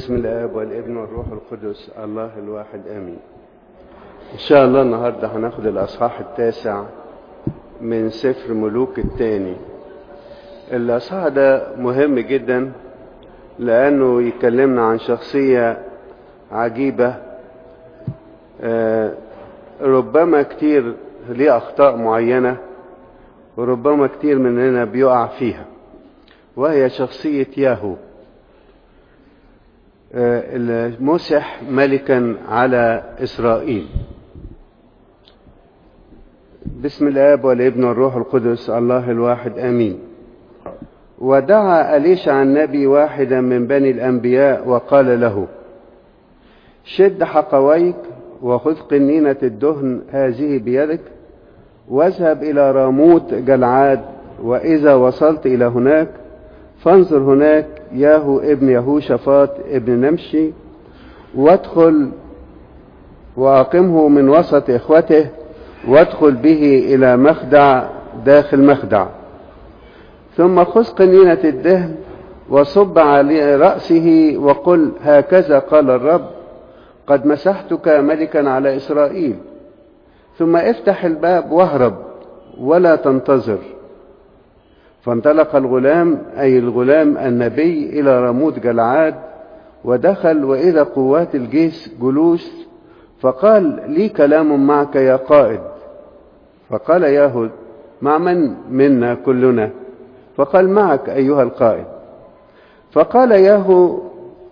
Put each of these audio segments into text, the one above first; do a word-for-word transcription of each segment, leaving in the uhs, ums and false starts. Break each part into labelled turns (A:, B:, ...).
A: باسم الآب والابن والروح القدس الله الواحد آمين. إن شاء الله النهاردة هناخد الأصحاح التاسع من سفر ملوك الثاني. الأصحاح ده مهم جدا لأنه يكلمنا عن شخصية عجيبة، ربما كتير ليه أخطاء معينة وربما كتير مننا بيقع فيها، وهي شخصية ياهو المسح ملكا على إسرائيل. بسم الآب والابن والروح القدس الله الواحد آمين. ودعا أليشع النبي واحدا من بني الأنبياء وقال له: شد حقويك وخذ قنينة الدهن هذه بيدك واذهب إلى راموت جلعاد، وإذا وصلت إلى هناك فانظر هناك ياهو ابن يهوشافاط ابن نمشي، وادخل وأقمه من وسط إخوته، وادخل به إلى مخدع داخل مخدع، ثم خذ قنينة الدهن وصب على رأسه وقل: هكذا قال الرب، قد مسحتك ملكا على إسرائيل. ثم افتح الباب واهرب ولا تنتظر. فانطلق الغلام، أي الغلام النبي، إلى راموت جلعاد، ودخل وإذا قوات الجيش جلوس، فقال: لي كلام معك يا قائد. فقال ياهو: مع من منا كلنا؟ فقال: معك أيها القائد. فقال ياهو: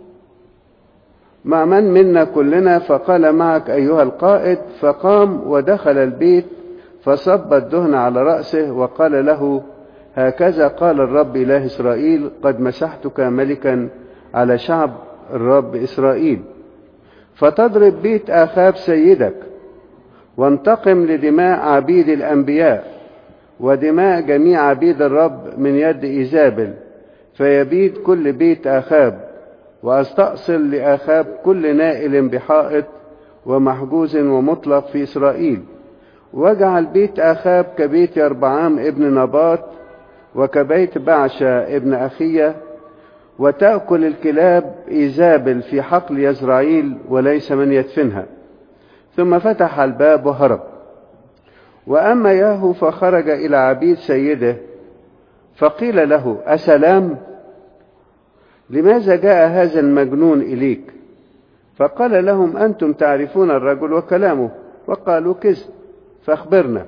A: مع من منا كلنا؟ فقال: معك أيها القائد. فقام ودخل البيت فصب الدهن على رأسه وقال له: هكذا قال الرب إله إسرائيل، قد مسحتك ملكا على شعب الرب إسرائيل، فتضرب بيت آخاب سيدك، وانتقم لدماء عبيد الأنبياء ودماء جميع عبيد الرب من يد إيزابل، فيبيد كل بيت آخاب، وأستأصل لآخاب كل نائل بحائط ومحجوز ومطلق في إسرائيل، واجعل بيت آخاب كبيت يربعام ابن نباط وكبيت بعشة ابن أخية، وتأكل الكلاب إيزابل في حقل يزرعيل وليس من يدفنها. ثم فتح الباب وهرب. وأما ياهو فخرج إلى عبيد سيده، فقيل له: أسلام؟ لماذا جاء هذا المجنون إليك؟ فقال لهم: أنتم تعرفون الرجل وكلامه. وقالوا: كذب، فاخبرنا.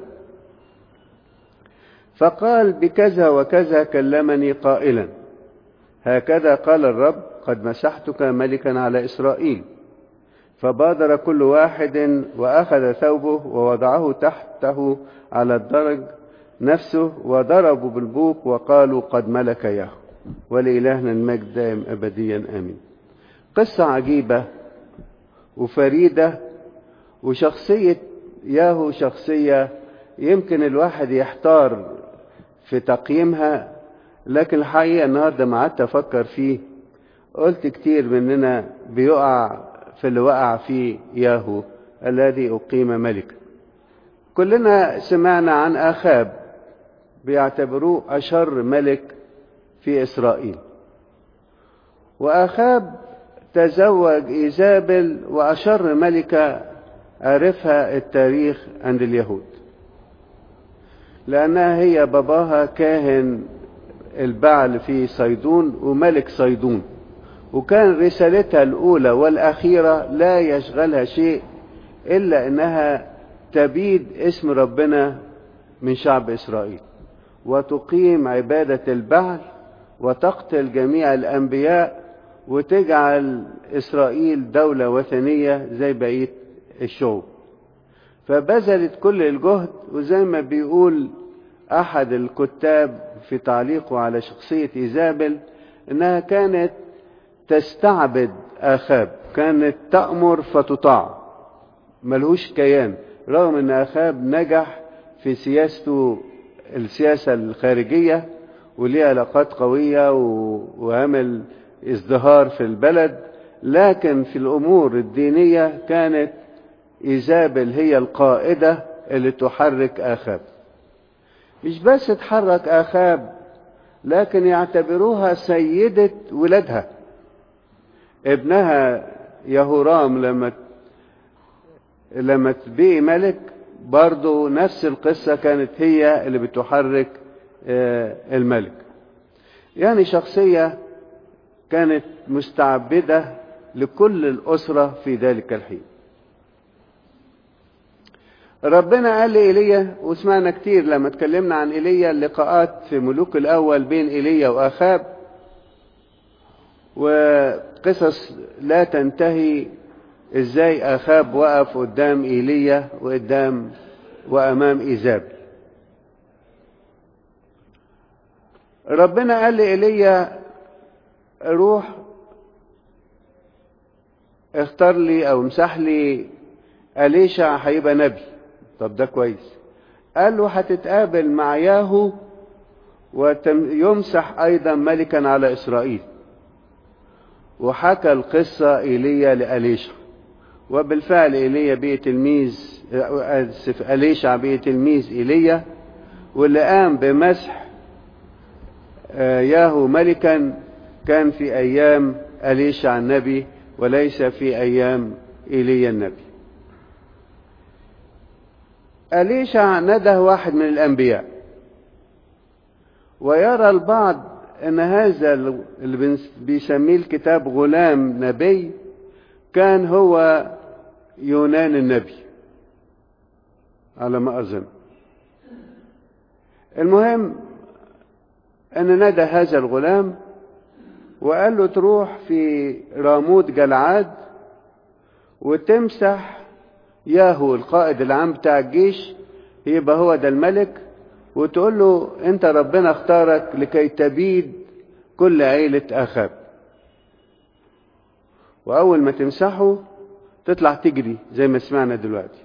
A: فقال: بكذا وكذا كلمني قائلا: هكذا قال الرب، قد مسحتك ملكا على إسرائيل. فبادر كل واحد وأخذ ثوبه ووضعه تحته على الدرج نفسه، وضربوا بالبوق وقالوا: قد ملك ياهو. ولإلهنا المجد دائم أبديا آمين. قصة عجيبة وفريدة، وشخصية ياهو شخصية يمكن الواحد يحتار في تقييمها، لكن الحقيقة النهاردة ما قعدت أفكر فيه، قلت كتير مننا بيقع في اللي وقع فيه ياهو الذي أقيم ملكا. كلنا سمعنا عن آخاب، بيعتبروه أشر ملك في إسرائيل، وآخاب تزوج إيزابل، وأشر ملكة عرفها التاريخ عند اليهود، لأنها هي باباها كاهن البعل في صيدون وملك صيدون، وكان رسالتها الأولى والأخيرة لا يشغلها شيء إلا أنها تبيد اسم ربنا من شعب إسرائيل، وتقيم عبادة البعل، وتقتل جميع الأنبياء، وتجعل إسرائيل دولة وثنية زي بقية الشعوب. فبذلت كل الجهد، وزي ما بيقول أحد الكتاب في تعليقه على شخصية إيزابل، إنها كانت تستعبد آخاب، كانت تأمر فتطاع، ملهوش كيان، رغم أن آخاب نجح في سياسته السياسة الخارجية وليه علاقات قوية وعمل ازدهار في البلد، لكن في الأمور الدينية كانت إيزابل هي القائدة اللي تحرك آخاب. مش بس تحرك آخاب، لكن يعتبروها سيدة ولادها، ابنها يهورام لما لما تبقي ملك برضو نفس القصة كانت هي اللي بتحرك الملك. يعني شخصية كانت مستعبدة لكل الأسرة في ذلك الحين. ربنا قال لإيليا، وسمعنا كتير لما اتكلمنا عن إيليا اللقاءات في ملوك الأول بين إيليا وآخاب، وقصص لا تنتهي ازاي آخاب وقف قدام إيليا وقدام وأمام إيزابل. ربنا قال لإيليا روح اختار لي او امسح لي أليشع هيبقى نبي. طب ده كويس. قال له هتتقابل مع ياهو ويمسح ايضا ملكا على اسرائيل. وحكى القصة ايليا لأليشع، وبالفعل ايليا بقي تلميذ اسف أليشع بقي تلميذ ايليا، واللي قام بمسح ياهو ملكا كان في ايام أليشع النبي وليس في ايام ايليا النبي. أليشع نده واحد من الانبياء، ويرى البعض ان هذا اللي بيسميه الكتاب غلام نبي كان هو يونان النبي على ما اظن. المهم ان ندى هذا الغلام وقال له تروح في راموت جلعاد وتمسح ياهو القائد العام بتاع الجيش، يبقى هو ده الملك، وتقول له انت ربنا اختارك لكي تبيد كل عيلة آخاب. واول ما تمسحه تطلع تجري زي ما سمعنا دلوقتي.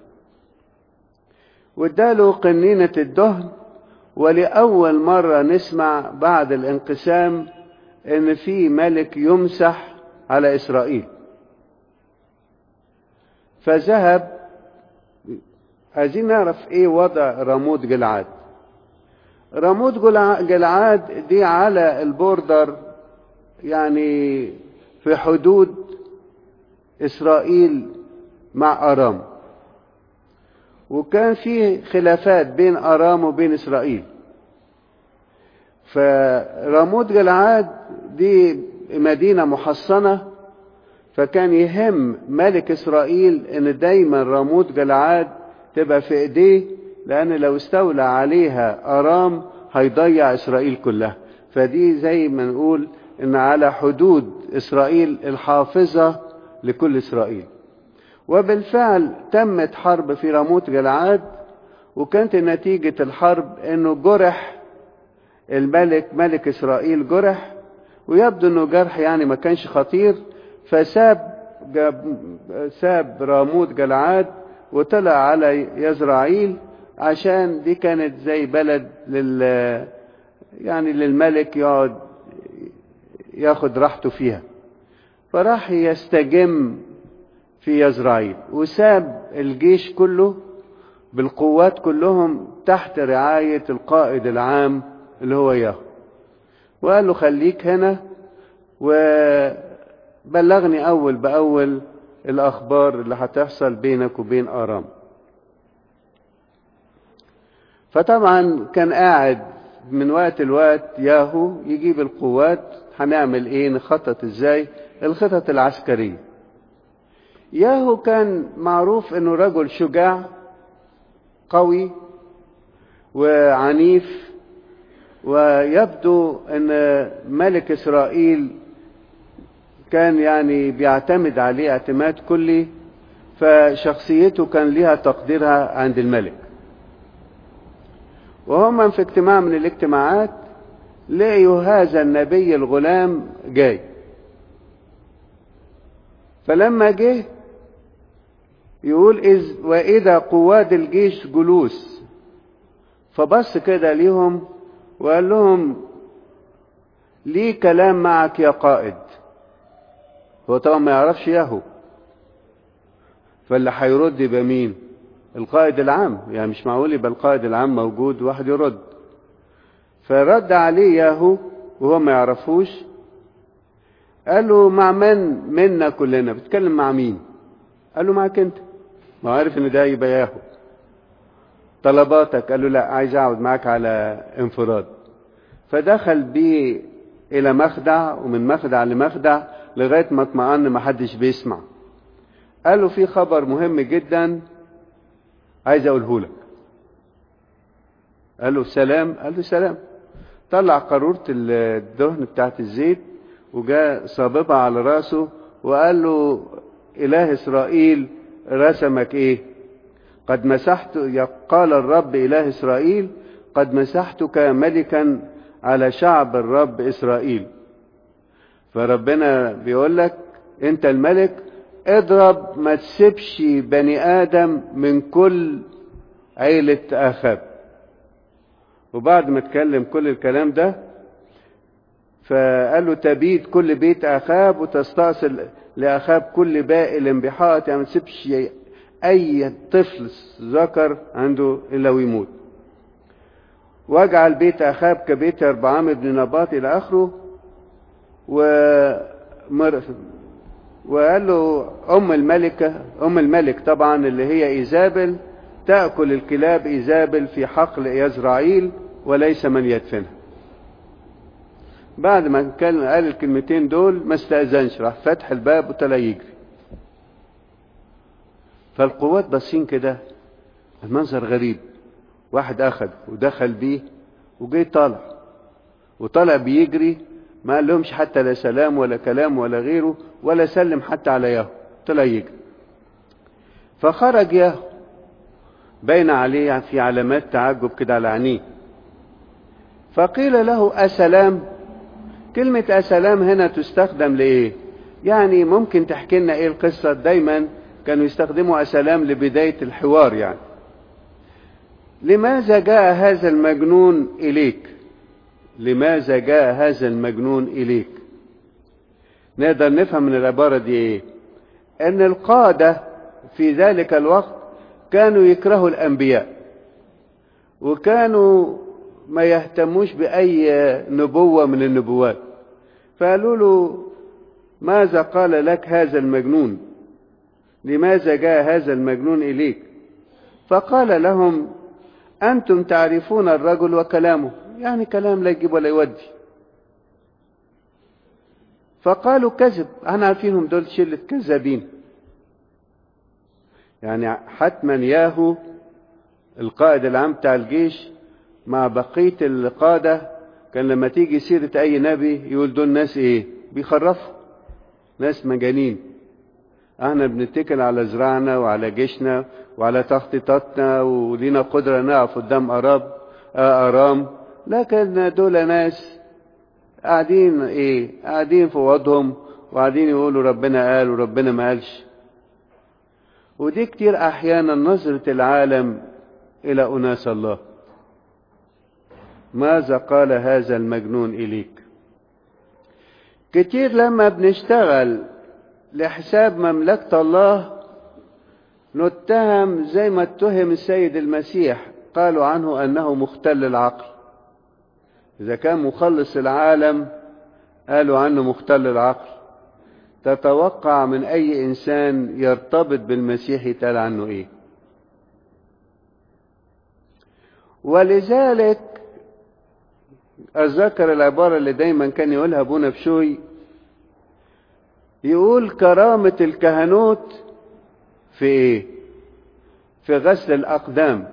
A: واداله قنينة الدهن، ولأول مرة نسمع بعد الانقسام ان في ملك يمسح على اسرائيل. فذهب. عايزين نعرف ايه وضع راموت جلعاد. راموت جلعاد دي على البوردر، يعني في حدود اسرائيل مع ارام، وكان في خلافات بين ارام وبين اسرائيل. فراموت جلعاد دي مدينة محصنة، فكان يهم ملك اسرائيل ان دايما راموت جلعاد تبقى في ايديه، لان لو استولى عليها ارام هيضيع اسرائيل كلها. فدي زي ما نقول ان على حدود اسرائيل الحافظة لكل اسرائيل. وبالفعل تمت حرب في راموت جلعاد، وكانت نتيجة الحرب انه جرح الملك ملك اسرائيل، جرح، ويبدو انه جرح يعني ما كانش خطير. فساب جاب ساب راموت جلعاد وطلع على يزرعيل، عشان دي كانت زي بلد لل يعني للملك يقعد ياخد راحته فيها. فراح يستجم في يزرعيل، وساب الجيش كله بالقوات كلهم تحت رعاية القائد العام اللي هو ياهو، وقال له خليك هنا وبلغني أول بأول الأخبار اللي هتحصل بينك وبين آرام. فطبعا كان قاعد من وقت لوقت ياهو يجيب القوات، هنعمل ايه، نخطط ازاي، الخطط العسكرية. ياهو كان معروف انه رجل شجاع قوي وعنيف، ويبدو ان ملك اسرائيل كان يعني بيعتمد عليه اعتماد كلي، فشخصيته كان لها تقديرها عند الملك. وهم في اجتماع من الاجتماعات لقيوا هذا النبي الغلام جاي. فلما جه يقول إذ وإذا قواد الجيش جلوس، فبص كده ليهم وقال لهم لي كلام معك يا قائد. هو طبعا ما يعرفش ياهو، فاللي هيرد يبقى مين؟ القائد العام، يعني مش معقول يبقى القائد العام موجود واحد يرد. فرد عليه ياهو وهو ما يعرفوش، قال له مع من منا كلنا؟ بتكلم مع مين؟ قال له معك انت. ما عارف ان ده يبقى ياهو. طلباتك؟ قال له لا، عايز اقعد معاك على انفراد. فدخل بيه الى مخدع، ومن مخدع لمخدع لغايه ما اطمئن ما حدش بيسمع. قال له في خبر مهم جدا عايز اقوله لك. قال له سلام. قال له سلام. طلع قارورة الدهن بتاعت الزيت وجاء صاببها على راسه وقال له إله إسرائيل رسمك إيه؟ قد مسحت، قال الرب إله إسرائيل قد مسحتك ملكا على شعب الرب إسرائيل. فربنا بيقول لك أنت الملك، اضرب، ما تسيبش بني آدم من كل عيلة آخاب. وبعد ما اتكلم كل الكلام ده فقال له تبيد كل بيت آخاب وتستأصل لآخاب كل بائل بحائط، يعني ما تسيبش أي طفل ذكر عنده إلا ويموت. واجعل بيت آخاب كبيت أربعام بن نباط إلى آخره. ومر... وقال له أم الملكة، أم الملك طبعا اللي هي إيزابل، تأكل الكلاب إيزابل في حقل يزرعيل وليس من يدفنها. بعد ما كان قال الكلمتين دول ما استأذنش، راح فتح الباب وطلع يجري. فالقوات باصين كده، المنظر غريب. واحد أخذ ودخل بيه وجي طالع وطالع بيجري، ما قال لهمش حتى لا سلام ولا كلام ولا غيره، ولا سلم حتى على ياهو، طلع يجري. فخرج ياهو بين عليه في علامات تعجب كده على عينيه. فقيل له أسلام. كلمة أسلام هنا تستخدم لإيه؟ يعني ممكن تحكي لنا إيه القصة؟ دايما كانوا يستخدموا أسلام لبداية الحوار. يعني لماذا جاء هذا المجنون إليك؟ لماذا جاء هذا المجنون إليك؟ نقدر نفهم من العبارة دي إيه؟ أن القادة في ذلك الوقت كانوا يكرهوا الأنبياء، وكانوا ما يهتموش بأي نبوة من النبوات. فقالوا له ماذا قال لك هذا المجنون؟ لماذا جاء هذا المجنون إليك؟ فقال لهم أنتم تعرفون الرجل وكلامه، يعني كلام لا يجيب ولا يودي. فقالوا كذب، احنا عارفينهم دول شلة كذابين. يعني حتما ياهو القائد العام بتاع الجيش مع بقية القادة كان لما تيجي سيرة أي نبي يقول دول ناس إيه؟ بيخرفوا، ناس مجانين. احنا بنتكل على زراعنا وعلى جيشنا وعلى تخطيطاتنا ولينا قدرة نقف قدام أراب أرام، لكن دول ناس قاعدين إيه؟ قاعدين في وضعهم وقاعدين يقولوا ربنا قال وربنا ما قالش. ودي كتير أحيانا نظرة العالم إلى أناس الله. ماذا قال هذا المجنون إليك؟ كتير لما بنشتغل لحساب مملكة الله نتهم زي ما اتهم السيد المسيح، قالوا عنه أنه مختل العقل. إذا كان مخلص العالم قالوا عنه مختل العقل، تتوقع من أي إنسان يرتبط بالمسيح يتقال عنه إيه؟ ولذلك أذكر العبارة اللي دايما كان يقولها أبونا بشوي، يقول كرامة الكهنوت في إيه؟ في غسل الأقدام.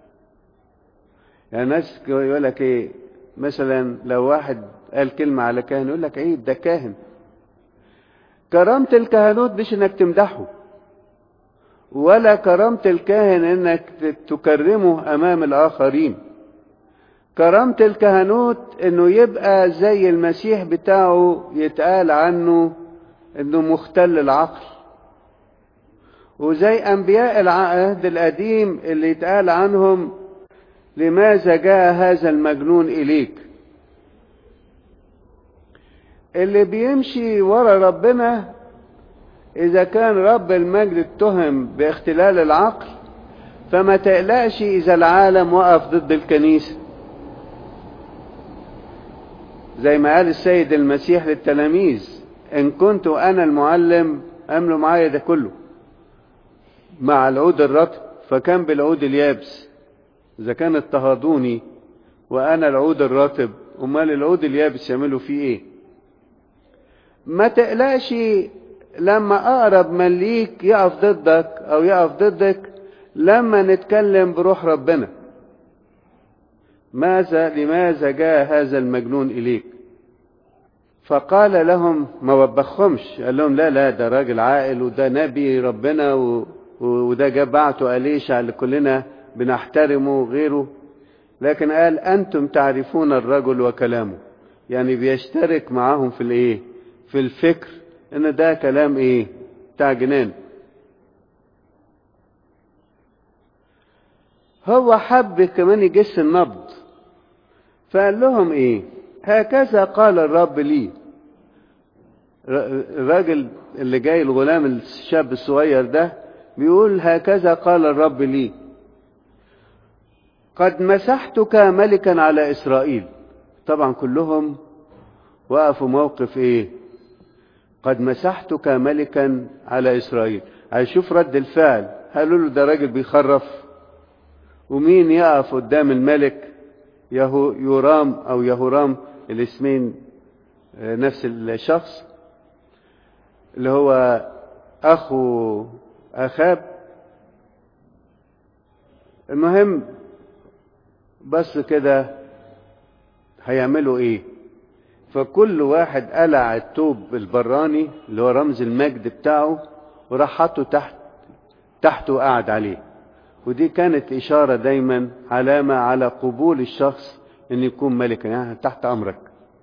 A: يعني الناس يقول لك إيه؟ مثلا لو واحد قال كلمة على كاهن يقول لك عيب ده كاهن. كرامة الكهنوت مش انك تمدحه، ولا كرامة الكاهن انك تكرمه امام الاخرين. كرامة الكهنوت انه يبقى زي المسيح بتاعه يتقال عنه انه مختل العقل، وزي انبياء العهد القديم اللي يتقال عنهم لماذا جاء هذا المجنون إليك. اللي بيمشي ورا ربنا إذا كان رب المجد اتهم باختلال العقل فما تقلقش إذا العالم وقف ضد الكنيسة. زي ما قال السيد المسيح للتلاميذ إن كنت أنا المعلم أملوا معايا ده كله مع العود الرطب، فكان بالعود اليابس. إذا كان اضطهدوني وأنا العود الرطب، أمال العود اليابس يعملوا فيه إيه؟ ما تقلقش لما أقرب من ليك يقف ضدك أو يقف ضدك، لما نتكلم بروح ربنا. ماذا لماذا جاء هذا المجنون إليك؟ فقال لهم، ما وبخهمش، قال لهم لا لا ده راجل عاقل وده نبي ربنا و... وده جاب بعته أليشع اللي كلنا بنحترمه وغيره، لكن قال أنتم تعرفون الرجل وكلامه. يعني بيشترك معاهم في الإيه؟ في الفكر إن ده كلام إيه؟ بتاع جنان. هو حب كمان يجس النبض، فقال لهم إيه؟ هكذا قال الرب لي. الراجل اللي جاي، الغلام الشاب الصغير ده، بيقول هكذا قال الرب لي، قد مسحتك ملكا على إسرائيل. طبعا كلهم وقفوا موقف إيه؟ قد مسحتك ملكا على إسرائيل. هيشوف رد الفعل، قالوا له ده راجل بيخرف، ومين يقف قدام الملك؟ يهو يورام أو يهورام، الاسمين نفس الشخص، اللي هو أخو أخاب. المهم بس كده هيعملوا إيه؟ فكل واحد قلع التوب البراني اللي هو رمز المجد بتاعه وراح حطه تحت تحته وقعد عليه. ودي كانت إشارة دايما، علامة على قبول الشخص أن يكون ملكا، يعني تحت أمرك.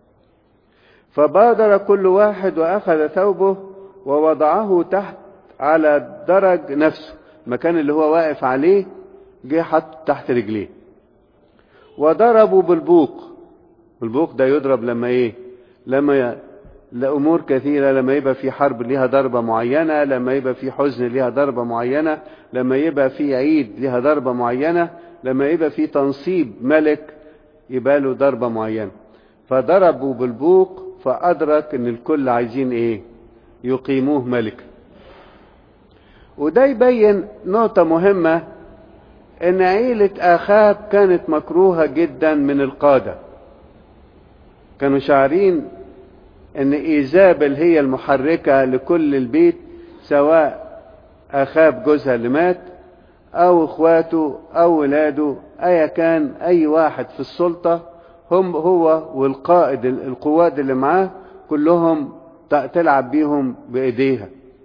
A: فبادر كل واحد وأخذ ثوبه ووضعه تحت على درج نفسه، المكان اللي هو واقف عليه جه حط تحت رجليه. وضربوا بالبوق. البوق ده يضرب لما ايه؟ لما لأمور كثيرة، لما يبقى في حرب ليها ضربة معينة، لما يبقى في حزن ليها ضربة معينة، لما يبقى في عيد ليها ضربة معينة، لما يبقى في تنصيب ملك يبقى له ضربة معينة. فضربوا بالبوق، فأدرك ان الكل عايزين ايه؟ يقيموه ملك. وده يبين نقطة مهمة، ان عيلة آخاب كانت مكروهة جدا من القادة. كانوا شاعرين ان ايزابل هي المحركة لكل البيت، سواء آخاب جوزها اللي مات او اخواته او ولاده، ايا كان اي واحد في السلطة، هم هو والقائد القواد اللي معاه كلهم تلعب بيهم بايديها.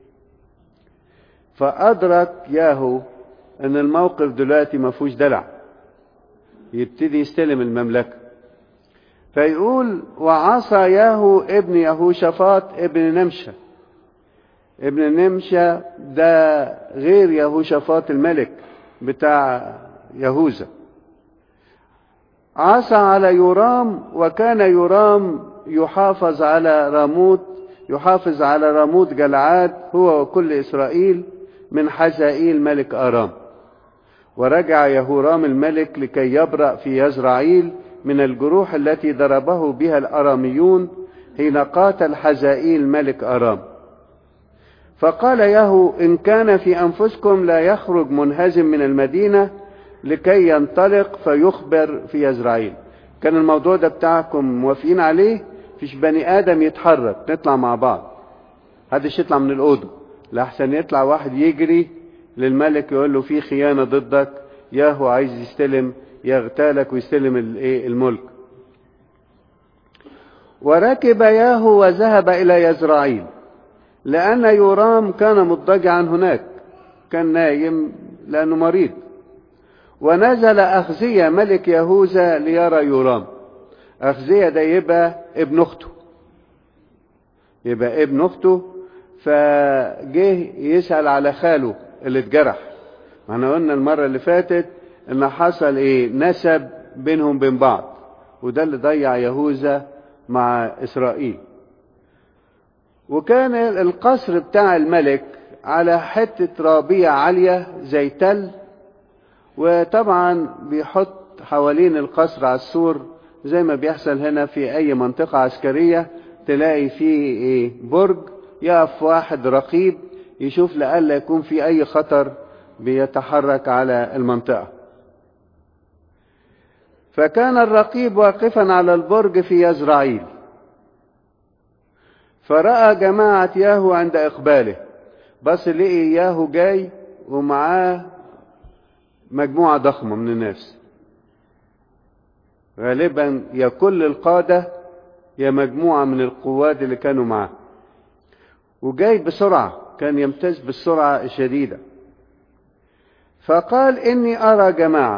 A: فادرك ياهو ان الموقف دلوقتي ما فيهوش دلع، يبتدي يستلم المملكة. فيقول وعصى ياهو ابن يهوشافاط ابن نمشة. ابن نمشة ده غير يهوشافاط الملك بتاع يهوذا. عصى على يورام، وكان يورام يحافظ على راموت يحافظ على راموت جلعاد هو وكل إسرائيل من حزائيل ملك آرام. ورجع يهورام الملك لكي يبرأ في يزرعيل من الجروح التي ضربه بها الأراميون حين قاتل حزائيل ملك آرام. فقال ياهو إن كان في أنفسكم لا يخرج منهزم من المدينة لكي ينطلق فيخبر في يزرعيل. كان الموضوع ده بتاعكم موافقين عليه؟ فيش بني آدم يتحرك، نطلع مع بعض، محدش يطلع من الأوضة، لأحسن يطلع واحد يجري للملك يقول له في خيانة ضدك، ياهو عايز يستلم يغتالك ويستلم الملك. وركب ياهو وذهب إلى يزرعيل، لأن يورام كان مضطجعا هناك، كان نايم لأنه مريض. ونزل أخزية ملك يهوذا ليرى يورام. أخزية ده يبقى ابن أخته، يبقى ابن أخته. فجه يسأل على خاله اللي اتجرح. احنا قلنا المرة اللي فاتت ان حصل ايه؟ نسب بينهم بين بعض، وده اللي ضيع يهوذا مع إسرائيل. وكان القصر بتاع الملك على حتة رابية عالية زي تل، وطبعا بيحط حوالين القصر على السور زي ما بيحصل هنا في أي منطقة عسكرية، تلاقي فيه ايه برج، يقف واحد رقيب يشوف لألا يكون في اي خطر بيتحرك على المنطقة. فكان الرقيب واقفا على البرج في يزرعيل، فرأى جماعة ياهو عند إقباله، بس لقي ياهو جاي ومعاه مجموعة ضخمة من الناس، غالبا يا كل القادة يا مجموعة من القواد اللي كانوا معاه، وجاي بسرعة، كان يمتاز بالسرعة الشديدة. فقال إني أرى جماعة،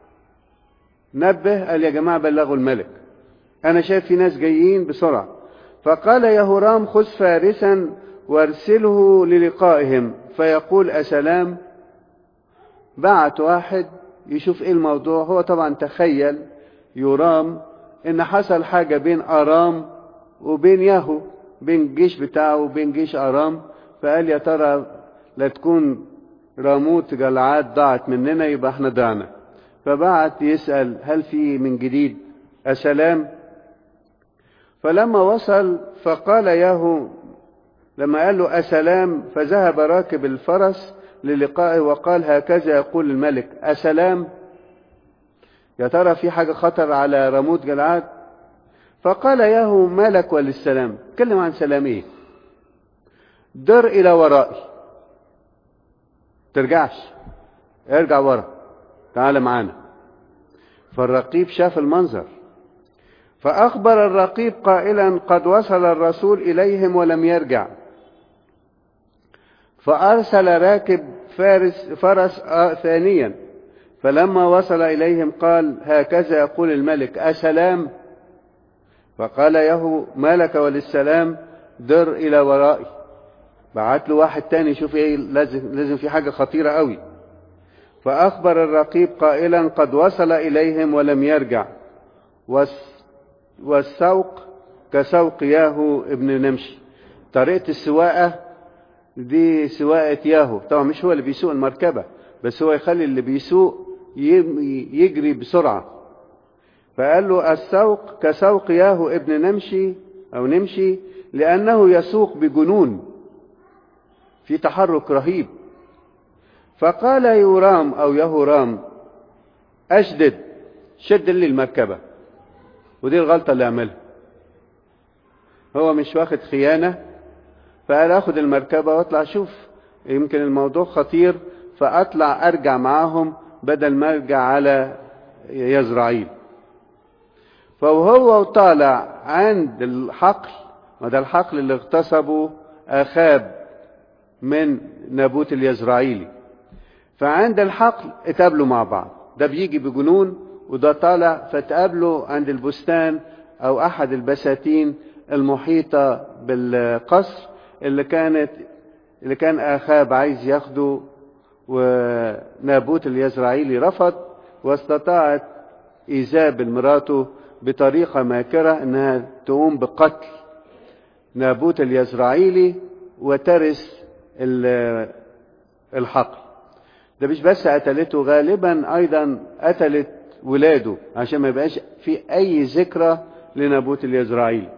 A: نبه قال يا جماعة بلغوا الملك، أنا شايف في ناس جايين بسرعة. فقال يهورام خذ فارسا وارسله للقائهم فيقول أسلام. بعت واحد يشوف ايه الموضوع. هو طبعا تخيل يورام ان حصل حاجة بين ارام وبين ياهو، بين الجيش بتاعه وبين جيش ارام، فقال يا ترى لا تكون راموت جلعاد ضاعت مننا يبقى احنا ضعنا. فبعت يسأل هل في من جديد أسلام. فلما وصل فقال ياهو لما قال له أسلام، فذهب راكب الفرس للقائه وقال هكذا يقول الملك أسلام، يا ترى في حاجة خطر على راموت جلعاد؟ فقال ياهو ما لك وللسلام، اتكلم عن سلام ايه؟ در الى ورائي، ترجعش، ارجع ورا، تعال معانا. فالرقيب شاف المنظر، فأخبر الرقيب قائلا قد وصل الرسول إليهم ولم يرجع. فأرسل راكب فارس فرس ثانيا، فلما وصل إليهم قال هكذا يقول الملك أسلام. فقال ياهو ما لك وللسلام، در إلى ورائي. بعت له واحد تاني يشوف ايه، لازم, لازم في حاجة خطيرة قوي. فأخبر الرقيب قائلا قد وصل إليهم ولم يرجع، والسوق كسوق ياهو ابن نمشي. طريقة السواقة دي سواقة ياهو، طبعا مش هو اللي بيسوق المركبة، بس هو يخلي اللي بيسوق يجري بسرعة. فقال له السوق كسوق ياهو ابن نمشي أو نمشي، لأنه يسوق بجنون، في تحرك رهيب. فقال يورام أو يهورام أشدد، شد لي المركبة. ودي الغلطة اللي عملها، هو مش واخد خيانة، فقال أخد المركبة واطلع شوف يمكن الموضوع خطير، فأطلع أرجع معاهم بدل ما أرجع على يزرعيل. فوهو طالع عند الحقل، وده الحقل اللي اغتصبه أخاب من نابوت اليزرعيلي، فعند الحقل اتقابلوا مع بعض، ده بيجي بجنون وده طالع، فتقابلوا عند البستان أو أحد البساتين المحيطة بالقصر اللي كانت اللي كان أخاب عايز ياخده، ونابوت اليزرعيلي رفض، واستطاعت إيزابل مراته بطريقة ماكرة انها تقوم بقتل نابوت اليزرعيلي وترث الحقل. ده مش بس قتلته، غالبا ايضا قتلت ولاده عشان ما يبقاش في اي ذكرى لنابوت اليزرعيلي.